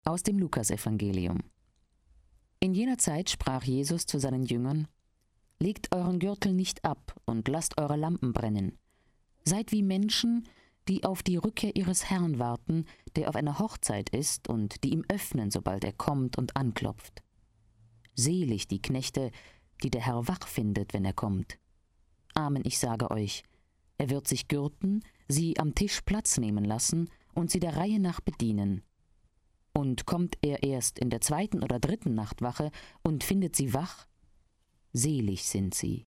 Aus dem Lukasevangelium. In jener Zeit sprach Jesus zu seinen Jüngern: Legt euren Gürtel nicht ab und lasst eure Lampen brennen. Seid wie Menschen, die auf die Rückkehr ihres Herrn warten, der auf einer Hochzeit ist und die ihm öffnen, sobald er kommt und anklopft. Selig die Knechte, die der Herr wach findet, wenn er kommt. Amen, ich sage euch, er wird sich gürten, sie am Tisch Platz nehmen lassen und sie der Reihe nach bedienen. Und kommt er erst in der 2. oder 3. Nachtwache und findet sie wach, selig sind sie.